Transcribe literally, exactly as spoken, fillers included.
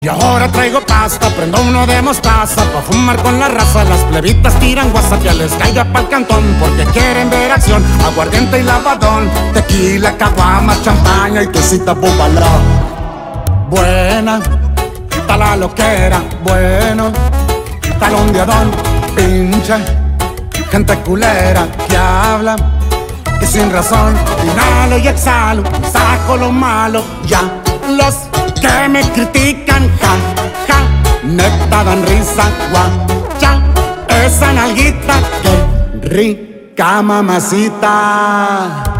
Y ahora traigo pasta, prendo uno de mostaza pa' fumar con la raza. Las plebitas tiran WhatsApp, ya les caiga pa'l cantón porque quieren ver acción. Aguardiente y lavadón, tequila, caguama, champaña y quesita búbala. Buena, está la loquera, bueno, talón de Adón, pinche, gente culera que habla, que sin razón, inhalo y exhalo, saco lo malo, ya, los que me critican, ja, ja, neta dan risa, guacha, esa nalguita, que rica mamacita.